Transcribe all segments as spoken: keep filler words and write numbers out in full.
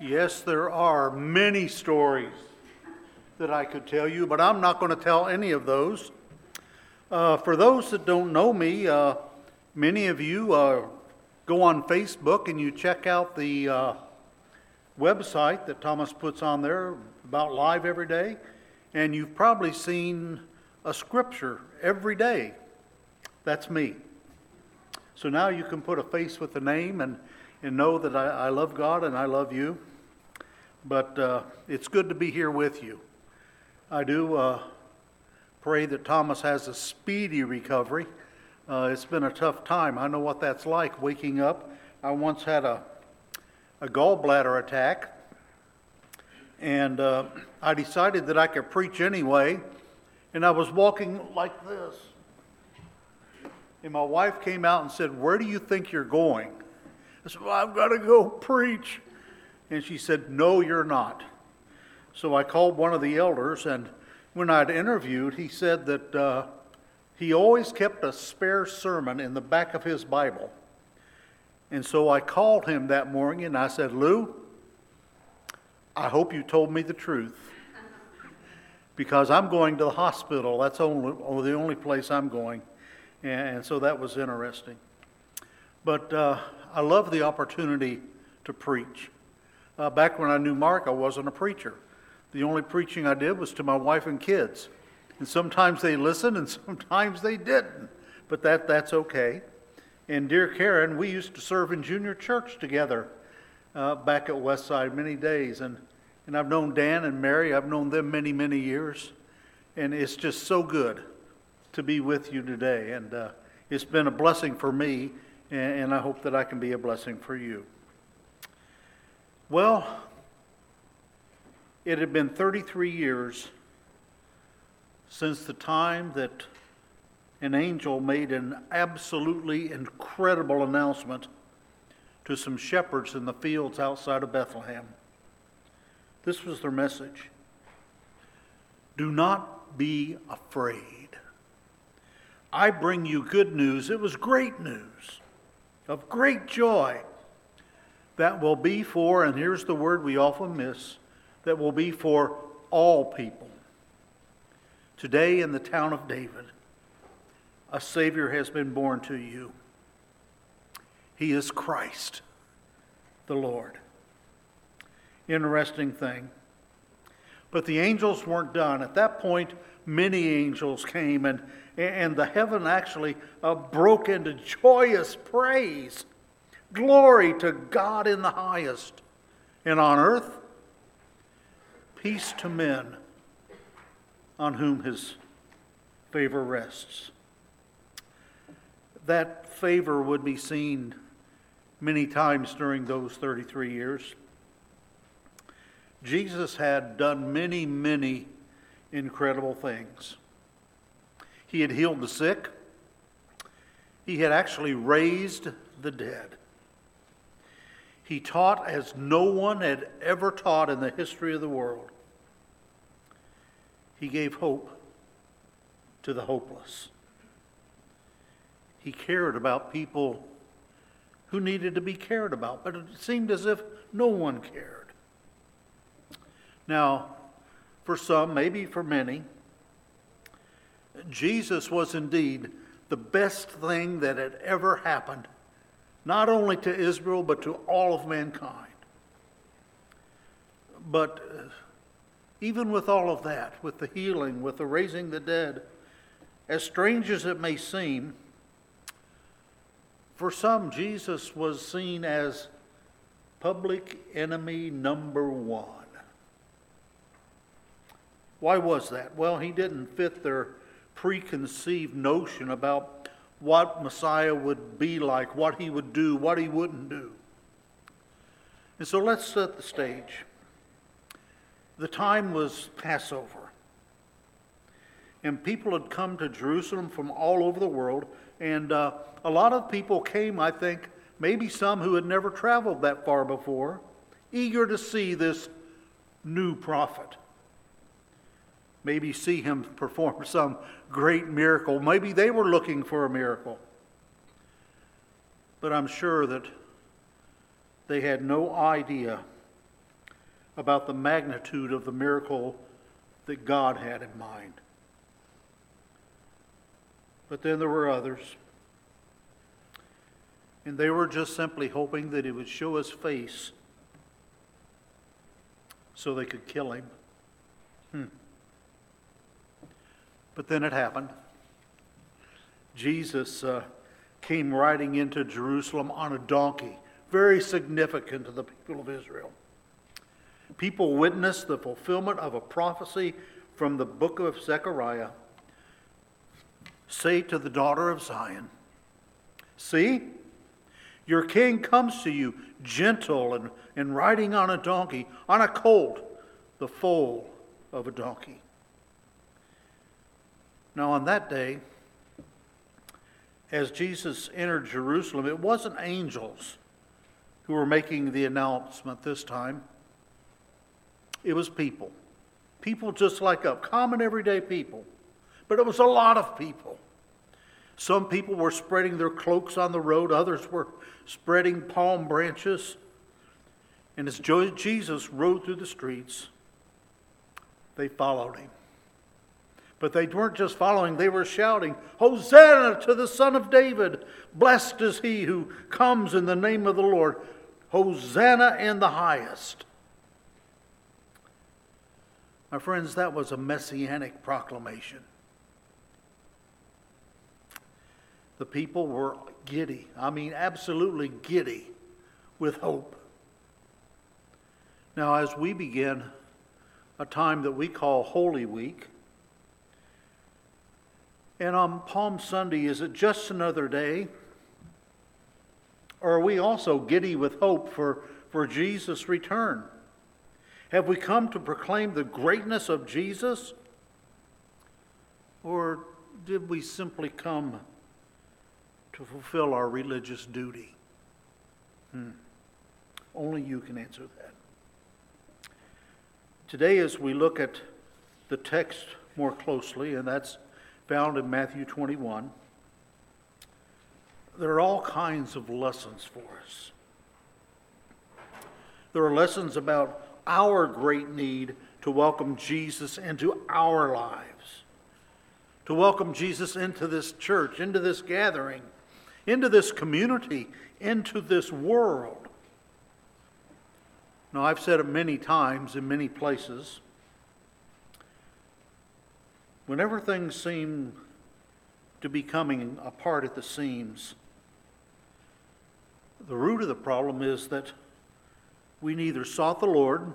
Yes, there are many stories that I could tell you, but I'm not going to tell any of those. Uh, for those that don't know me, uh, many of you uh, go on Facebook and you check out the uh, website that Thomas puts on there about Live Every Day, and you've probably seen a scripture every day. That's me. So now you can put a face with the name and, and know that I, I love God and I love you. But uh, it's good to be here with you. I do uh, pray that Thomas has a speedy recovery. Uh, it's been a tough time. I know what that's like, waking up. I once had a, a gallbladder attack, and uh, I decided that I could preach anyway, and I was walking like this. And my wife came out and said, "Where do you think you're going?" I said, "Well, I've got to go preach." And she said, "No, you're not." So I called one of the elders, and when I'd interviewed, he said that uh, he always kept a spare sermon in the back of his Bible. And so I called him that morning, and I said, "Lou, I hope you told me the truth, because I'm going to the hospital. That's only, only the only place I'm going." And so that was interesting. But uh, I love the opportunity to preach. Uh, back when I knew Mark, I wasn't a preacher. The only preaching I did was to my wife and kids. And sometimes they listened and sometimes they didn't. But that that's okay. And dear Karen, we used to serve in junior church together uh, back at Westside many days. And, and I've known Dan and Mary. I've known them many, many years. And it's just so good to be with you today. And uh, it's been a blessing for me, and, and I hope that I can be a blessing for you. Well, it had been thirty-three years since the time that an angel made an absolutely incredible announcement to some shepherds in the fields outside of Bethlehem. This was their message: "Do not be afraid. I bring you good news." It was great news of great joy that will be for, and here's the word we often miss, that will be for all people. Today in the town of David, a Savior has been born to you. He is Christ, the Lord. Interesting thing. But the angels weren't done. At that point, many angels came, and, and the heaven actually uh, broke into joyous praise. Glory to God in the highest, and on earth, peace to men on whom his favor rests. That favor would be seen many times during those thirty-three years. Jesus had done many, many incredible things. He had healed the sick. He had actually raised the dead. He taught as no one had ever taught in the history of the world. He gave hope to the hopeless. He cared about people who needed to be cared about, but it seemed as if no one cared. Now, for some, maybe for many, Jesus was indeed the best thing that had ever happened, not only to Israel, but to all of mankind. But even with all of that, with the healing, with the raising the dead, as strange as it may seem, for some, Jesus was seen as public enemy number one. Why was that? Well, he didn't fit their preconceived notion about what Messiah would be like, what he would do, what he wouldn't do. And so let's set the stage. The time was Passover. And people had come to Jerusalem from all over the world. And uh, a lot of people came, I think, maybe some who had never traveled that far before, eager to see this new prophet. Maybe see him perform some great miracle. Maybe they were looking for a miracle. But I'm sure that they had no idea about the magnitude of the miracle that God had in mind. But then there were others, and they were just simply hoping that he would show his face so they could kill him. Hmm. But then it happened. Jesus uh, came riding into Jerusalem on a donkey, very significant to the people of Israel. People witnessed the fulfillment of a prophecy from the book of Zechariah. Say to the daughter of Zion, see, your king comes to you gentle and, and riding on a donkey, on a colt, the foal of a donkey. Now on that day, as Jesus entered Jerusalem, it wasn't angels who were making the announcement this time. It was people. People just like us, common everyday people. But it was a lot of people. Some people were spreading their cloaks on the road. Others were spreading palm branches. And as Jesus rode through the streets, they followed him. But they weren't just following, they were shouting, Hosanna to the Son of David! Blessed is he who comes in the name of the Lord. Hosanna in the highest. My friends, that was a messianic proclamation. The people were giddy, I mean absolutely giddy with hope. Now, as we begin a time that we call Holy Week, and on Palm Sunday, is it just another day? Or are we also giddy with hope for, for Jesus' return? Have we come to proclaim the greatness of Jesus? Or did we simply come to fulfill our religious duty? Hmm. Only you can answer that. Today, as we look at the text more closely, and that's found in Matthew twenty-one, there are all kinds of lessons for us. There are lessons about our great need to welcome Jesus into our lives, to welcome Jesus into this church, into this gathering, into this community, into this world. Now, I've said it many times in many places. Whenever things seem to be coming apart at the seams, the root of the problem is that we neither sought the Lord,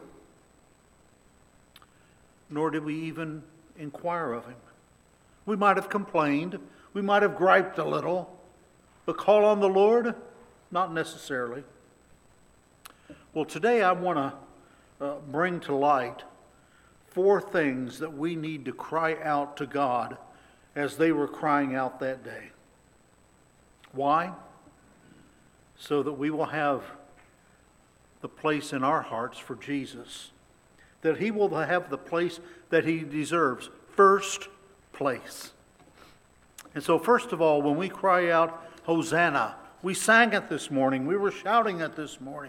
nor did we even inquire of him. We might have complained, we might have griped a little, but call on the Lord? Not necessarily. Well, today I want to uh, bring to light four things that we need to cry out to God as they were crying out that day. Why? So that we will have the place in our hearts for Jesus. That he will have the place that he deserves. First place. And so first of all, when we cry out, Hosanna, we sang it this morning. We were shouting it this morning.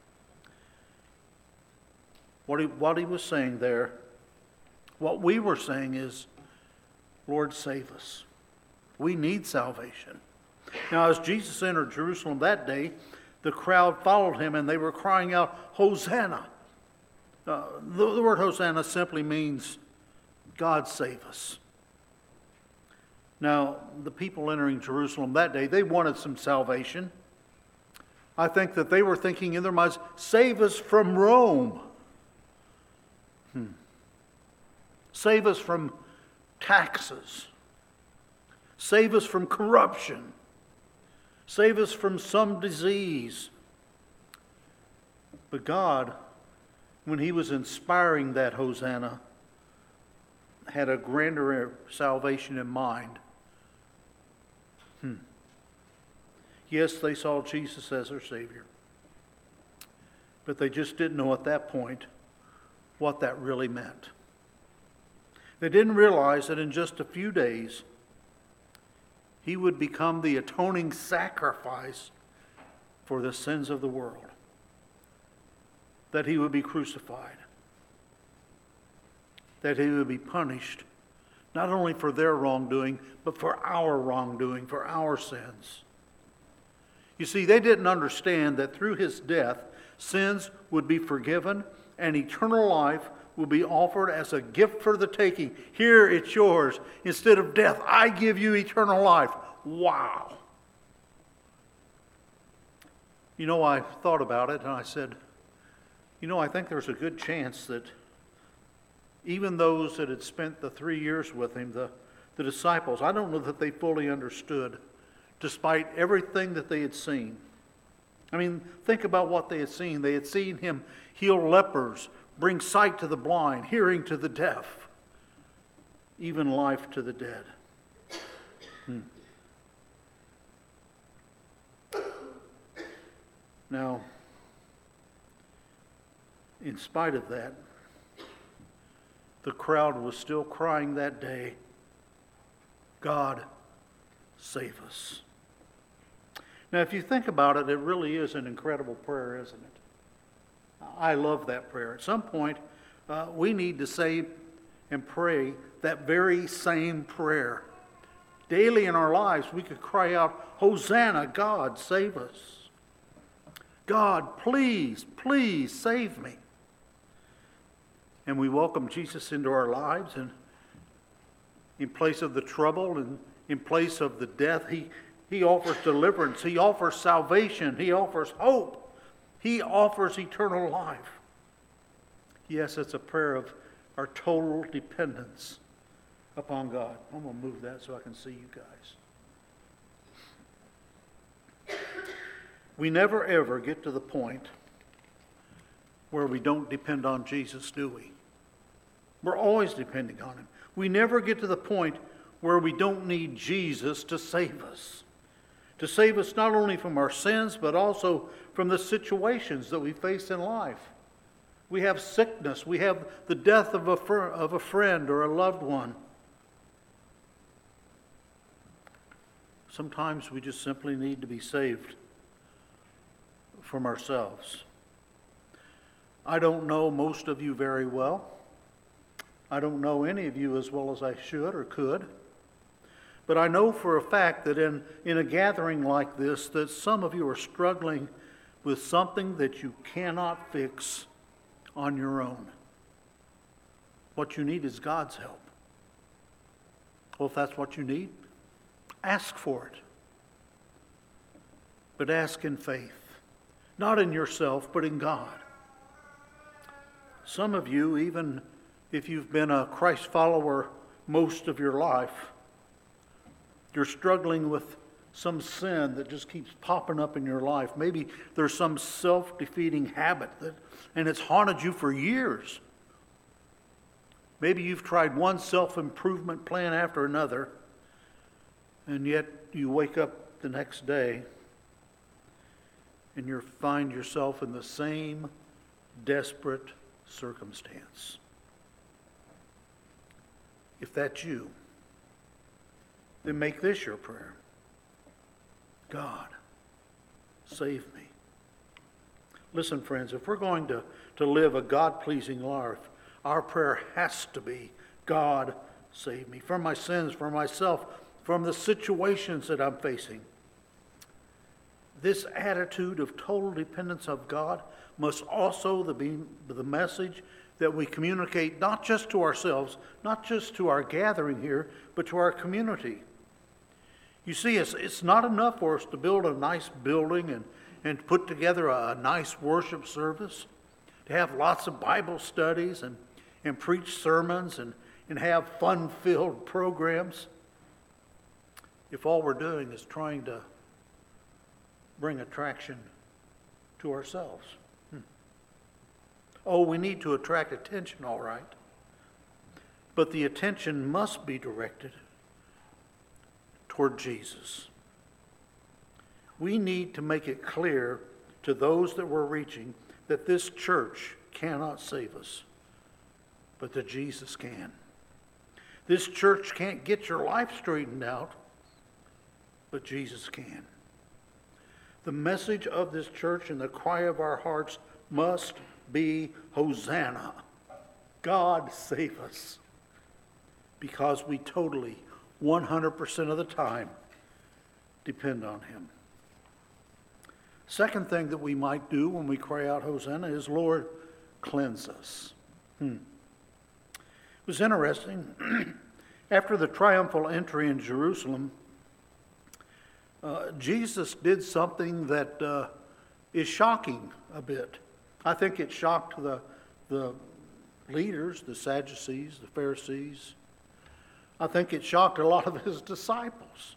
What he, what he was saying there, what we were saying is, Lord, save us. We need salvation. Now, as Jesus entered Jerusalem that day, the crowd followed him and they were crying out, Hosanna. Uh, the, the word Hosanna simply means, God save us. Now, the people entering Jerusalem that day, they wanted some salvation. I think that they were thinking in their minds, save us from Rome. Hmm. Save us from taxes. Save us from corruption. Save us from some disease. But God, when he was inspiring that Hosanna, had a grander salvation in mind. Hmm. Yes, they saw Jesus as their Savior. But they just didn't know at that point what that really meant. They didn't realize that in just a few days, he would become the atoning sacrifice for the sins of the world. that he would be crucified, that he would be punished, not only for their wrongdoing, but for our wrongdoing, for our sins. You see, they didn't understand that through his death, sins would be forgiven and eternal life will be offered as a gift for the taking. Here, it's yours. Instead of death, I give you eternal life. Wow. You know, I thought about it and I said, you know, I think there's a good chance that even those that had spent the three years with him, the, the disciples, I don't know that they fully understood, despite everything that they had seen. I mean, think about what they had seen. They had seen him heal lepers, bring sight to the blind, hearing to the deaf, even life to the dead. Hmm. Now, in spite of that, the crowd was still crying that day, God, save us. Now, if you think about it, it really is an incredible prayer, isn't it? I love that prayer. At some point, uh, we need to say and pray that very same prayer. Daily in our lives, we could cry out, Hosanna, God, save us. God, please, please save me. And we welcome Jesus into our lives, and in place of the trouble and in place of the death, he, he offers deliverance. He offers salvation. He offers hope. He offers eternal life. Yes, it's a prayer of our total dependence upon God. I'm going to move that so I can see you guys. We never ever get to the point where we don't depend on Jesus, do we? We're always depending on him. We never get to the point where we don't need Jesus to save us. To save us not only from our sins, but also from the situations that we face in life. We have sickness. We have the death of a, fr- of a friend or a loved one. Sometimes we just simply need to be saved from ourselves. I don't know most of you very well. I don't know any of you as well as I should or could. But I know for a fact that in, in a gathering like this, that some of you are struggling with something that you cannot fix on your own. What you need is God's help. Well, if that's what you need, ask for it. But ask in faith. Not in yourself, but in God. Some of you, even if you've been a Christ follower most of your life, you're struggling with some sin that just keeps popping up in your life. Maybe there's some self-defeating habit that, and it's haunted you for years. Maybe you've tried one self-improvement plan after another, and yet you wake up the next day and you find yourself in the same desperate circumstance. If that's you, then make this your prayer. God, save me. Listen, friends, if we're going to, to live a God-pleasing life, our prayer has to be, God, save me. From my sins, from myself, from the situations that I'm facing. This attitude of total dependence of God must also be the message that we communicate not just to ourselves, not just to our gathering here, but to our community. You see, it's, it's not enough for us to build a nice building and, and put together a, a nice worship service, to have lots of Bible studies and, and preach sermons and, and have fun-filled programs, if all we're doing is trying to bring attraction to ourselves. Hmm. Oh, we need to attract attention, all right. But the attention must be directed toward Jesus. We need to make it clear to those that we're reaching that this church cannot save us, but that Jesus can. This church can't get your life straightened out, but Jesus can. The message of this church and the cry of our hearts must be Hosanna. God save us. Because we totally, one hundred percent of the time, depend on him. Second thing that we might do when we cry out Hosanna is, Lord, cleanse us. Hmm. It was interesting. After the triumphal entry in Jerusalem, uh, Jesus did something that uh, is shocking a bit. I think it shocked the, the leaders, the Sadducees, the Pharisees. I think it shocked a lot of his disciples.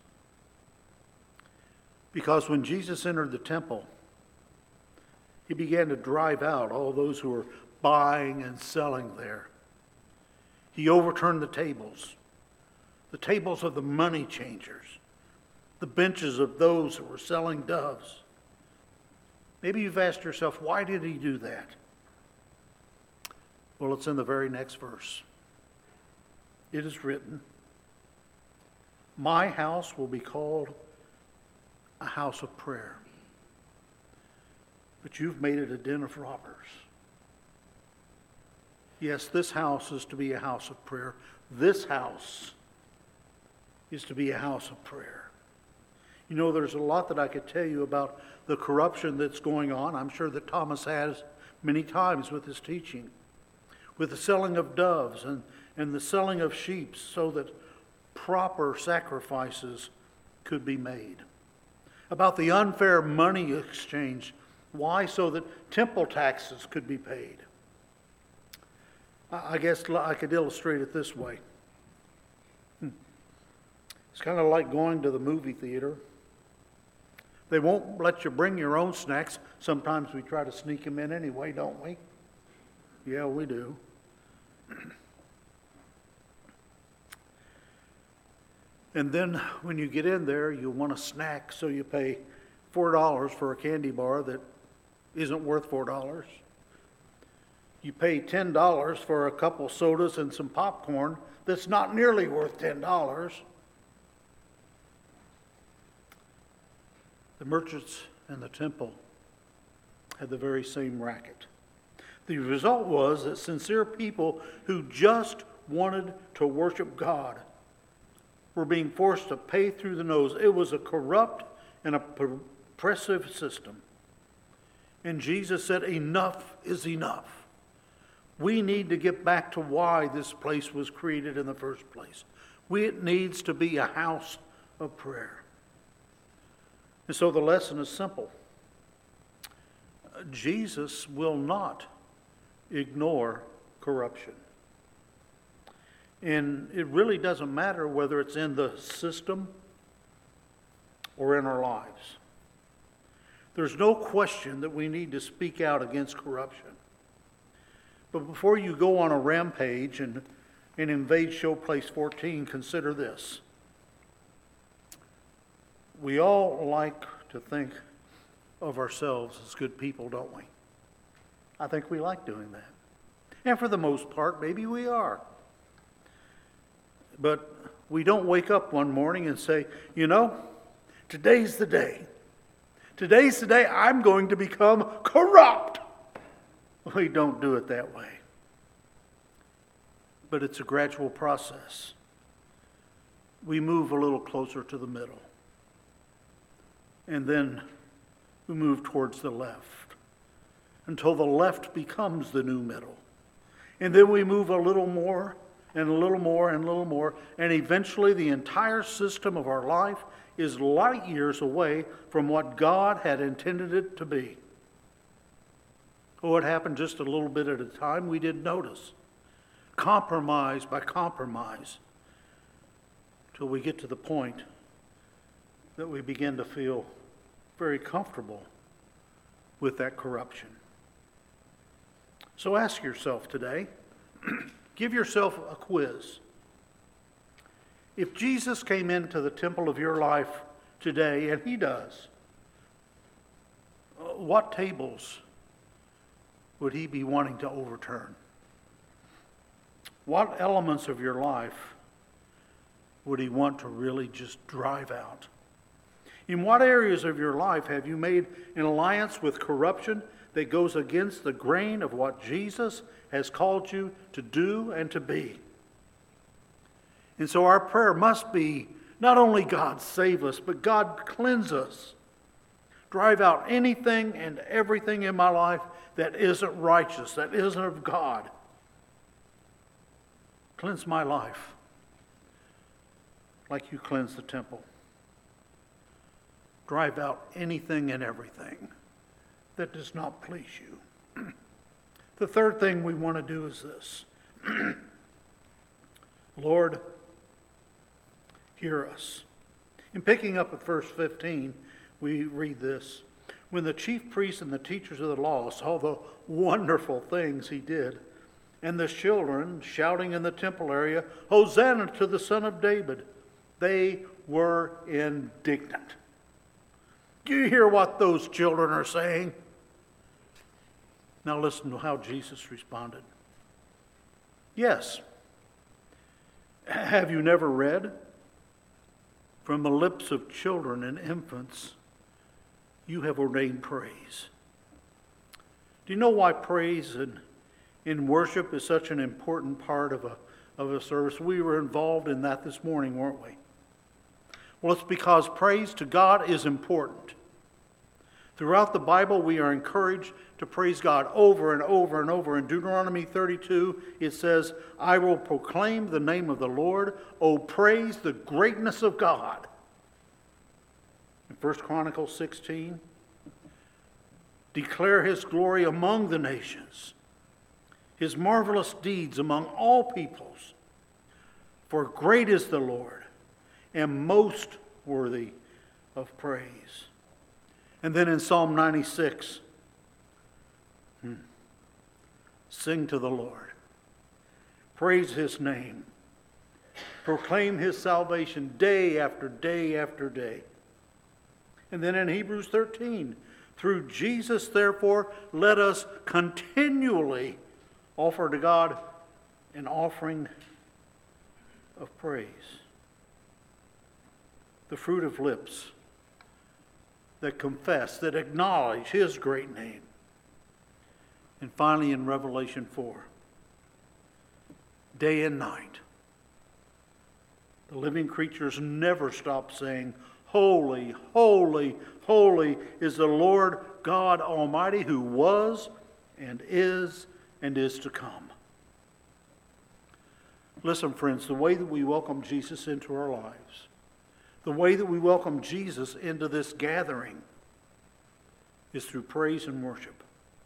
Because when Jesus entered the temple, he began to drive out all those who were buying and selling there. He overturned the tables, the tables of the money changers, the benches of those who were selling doves. Maybe you've asked yourself, why did he do that? Well, it's in the very next verse. It is written, my house will be called a house of prayer, but you've made it a den of robbers. Yes, this house is to be a house of prayer. This house is to be a house of prayer. You know, there's a lot that I could tell you about the corruption that's going on. I'm sure that Thomas has many times with his teaching, with the selling of doves and, and the selling of sheep so that proper sacrifices could be made. About the unfair money exchange. Why? So that temple taxes could be paid. I guess I could illustrate it this way. It's kind of like going to the movie theater. They won't let you bring your own snacks. Sometimes we try to sneak them in anyway, don't we? Yeah, we do. And then when you get in there, you want a snack, so you pay four dollars for a candy bar that isn't worth four dollars. You pay ten dollars for a couple sodas and some popcorn that's not nearly worth ten dollars. The merchants and the temple had the very same racket. The result was that sincere people who just wanted to worship God were being forced to pay through the nose. It was a corrupt and oppressive system. And Jesus said, enough is enough. We need to get back to why this place was created in the first place. We, it needs to be a house of prayer. And so the lesson is simple. Jesus will not ignore corruption. And it really doesn't matter whether it's in the system or in our lives. There's no question that we need to speak out against corruption. But before you go on a rampage and, and invade Showplace fourteen, consider this. We all like to think of ourselves as good people, don't we? I think we like doing that. And for the most part, maybe we are. But we don't wake up one morning and say, you know, today's the day. Today's the day I'm going to become corrupt. We don't do it that way. But it's a gradual process. We move a little closer to the middle. And then we move towards the left until the left becomes the new middle. And then we move a little more and a little more and a little more, and eventually the entire system of our life is light years away from what God had intended it to be. Oh, it happened just a little bit at a time. We didn't notice. Compromise by compromise, till we get to the point that we begin to feel very comfortable with that corruption. So ask yourself today, give yourself a quiz. If Jesus came into the temple of your life today, and he does, what tables would he be wanting to overturn? What elements of your life would he want to really just drive out? In what areas of your life have you made an alliance with corruption that goes against the grain of what Jesus has called you to do and to be? And so our prayer must be not only God save us, but God cleanse us. Drive out anything and everything in my life that isn't righteous, that isn't of God. Cleanse my life like you cleanse the temple. Drive out anything and everything that does not please you. The third thing we want to do is this. Lord, hear us. In picking up at verse fifteen, we read this. When the chief priests and the teachers of the law saw the wonderful things he did, and the children shouting in the temple area, Hosanna to the Son of David, they were indignant. Do you hear what those children are saying? Now listen to how Jesus responded. Yes. Have you never read? From the lips of children and infants, you have ordained praise. Do you know why praise in, in worship is such an important part of a, of a service? We were involved in that this morning, weren't we? Well, it's because praise to God is important. Throughout the Bible, we are encouraged to praise God over and over and over. In Deuteronomy thirty-two, it says, I will proclaim the name of the Lord. Oh, praise the greatness of God. In First Chronicles sixteen, declare his glory among the nations, his marvelous deeds among all peoples. For great is the Lord, and most worthy of praise. And then in Psalm ninety-six, hmm, sing to the Lord. Praise his name. Proclaim his salvation day after day after day. And then in Hebrews thirteen, through Jesus, therefore, let us continually offer to God an offering of praise. The fruit of lips that confess, that acknowledge his great name. And finally in Revelation four, day and night, the living creatures never stop saying, holy, holy, holy is the Lord God Almighty, who was and is and is to come. Listen, friends, the way that we welcome Jesus into our lives, the way that we welcome Jesus into this gathering, is through praise and worship.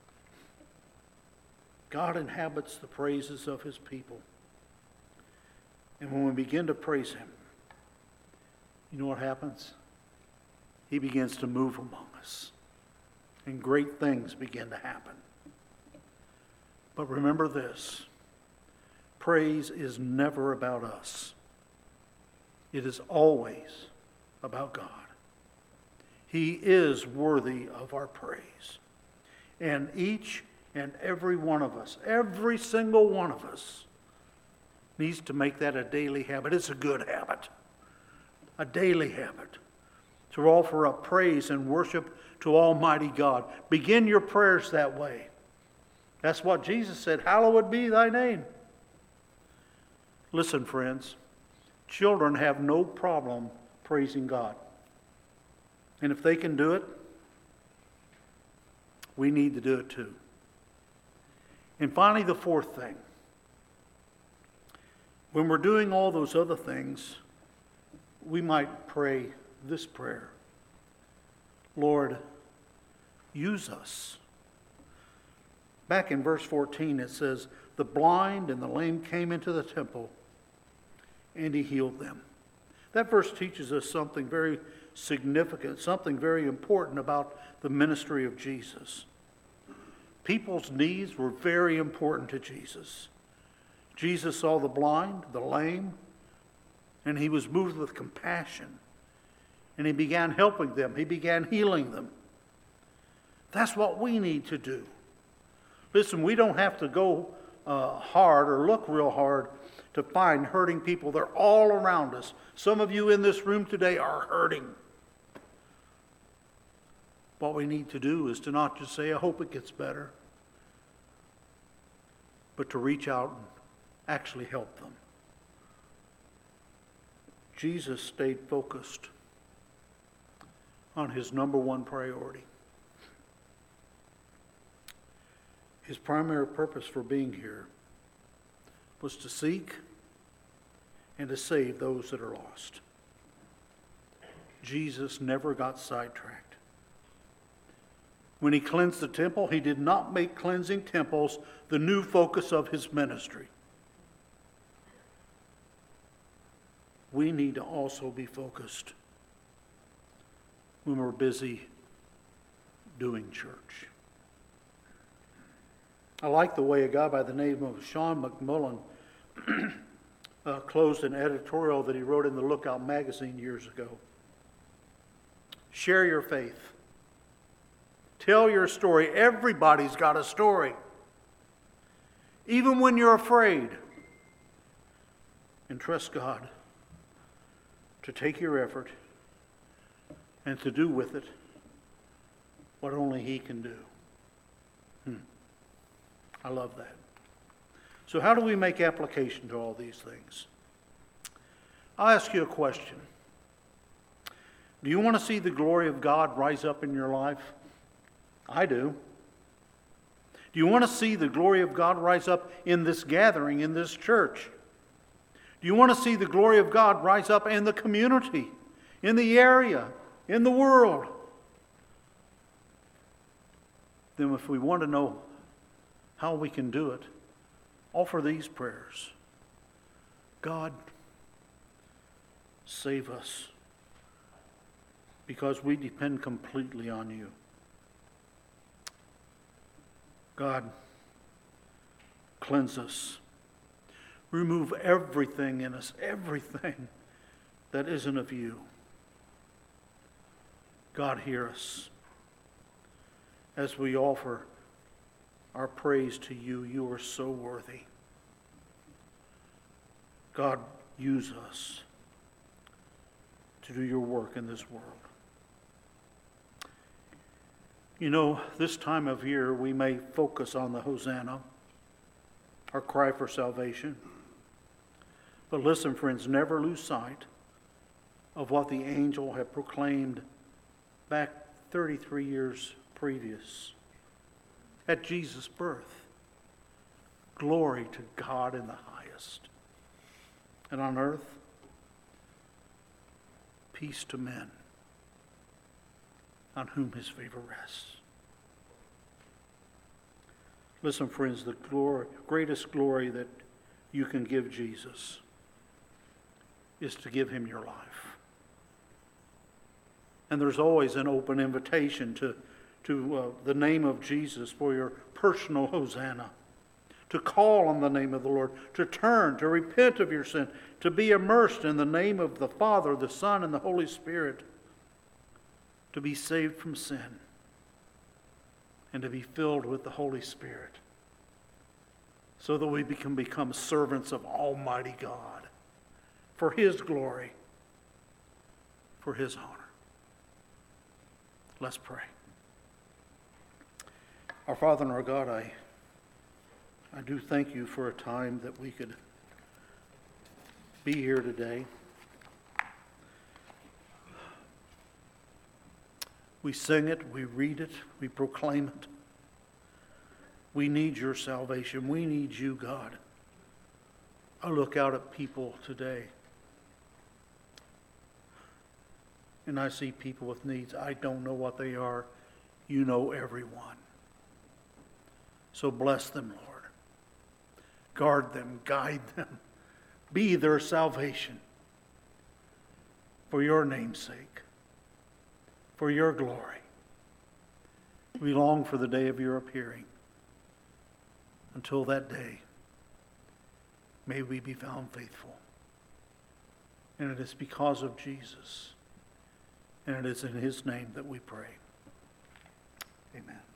God inhabits the praises of his people. And when we begin to praise him, you know what happens? He begins to move among us. And great things begin to happen. But remember this. Praise is never about us. It is always about God. He is worthy of our praise. And each and every one of us, every single one of us, needs to make that a daily habit. It's a good habit. A daily habit. To offer up praise and worship to Almighty God. Begin your prayers that way. That's what Jesus said, hallowed be thy name. Listen, friends. Children have no problem praising God. And if they can do it, we need to do it too. And finally, the fourth thing. When we're doing all those other things, we might pray this prayer. Lord, use us. Back in verse fourteen, it says, the blind and the lame came into the temple, and he healed them. That verse teaches us something very significant, something very important about the ministry of Jesus. People's needs were very important to Jesus. Jesus saw the blind, the lame, and he was moved with compassion. And he began helping them. He began healing them. That's what we need to do. Listen, we don't have to go uh, hard or look real hard to find hurting people. They're all around us. Some of you in this room today are hurting. What we need to do is to not just say, I hope it gets better, but to reach out and actually help them. Jesus stayed focused on his number one priority. His primary purpose for being here was to seek and to save those that are lost. Jesus never got sidetracked. When he cleansed the temple, he did not make cleansing temples the new focus of his ministry. We need to also be focused when we're busy doing church. I like the way a guy by the name of Sean McMullen uh, closed an editorial that he wrote in the Lookout magazine years ago. Share your faith. Tell your story. Everybody's got a story. Even when you're afraid. And trust God to take your effort and to do with it what only He can do. Hmm. I love that. So how do we make application to all these things? I'll ask you a question. Do you want to see the glory of God rise up in your life? I do. Do you want to see the glory of God rise up in this gathering, in this church? Do you want to see the glory of God rise up in the community, in the area, in the world? Then if we want to know how we can do it, offer these prayers. God, save us, because we depend completely on you. God, cleanse us. Remove everything in us, everything that isn't of you. God, hear us as we offer our praise to you. You are so worthy. God, use us to do your work in this world. You know, this time of year we may focus on the Hosanna, our cry for salvation. But listen, friends, never lose sight of what the angel had proclaimed back thirty-three years previous at Jesus' birth. Glory to God in the highest. And on earth, peace to men on whom his favor rests. Listen, friends, the glory, greatest glory that you can give Jesus is to give him your life. And there's always an open invitation to, to uh, the name of Jesus for your personal Hosanna, to call on the name of the Lord, to turn, to repent of your sin, to be immersed in the name of the Father, the Son, and the Holy Spirit, to be saved from sin, and to be filled with the Holy Spirit, so that we can become servants of Almighty God for His glory, for His honor. Let's pray. Our Father and our God, I, I do thank you for a time that we could be here today. We sing it, we read it, we proclaim it. We need your salvation. We need you, God. I look out at people today, and I see people with needs. I don't know what they are. You know everyone. So bless them, Lord. Guard them, guide them. Be their salvation for your name's sake, for your glory. We long for the day of your appearing. Until that day, may we be found faithful. And it is because of Jesus, and it is in his name that we pray. Amen.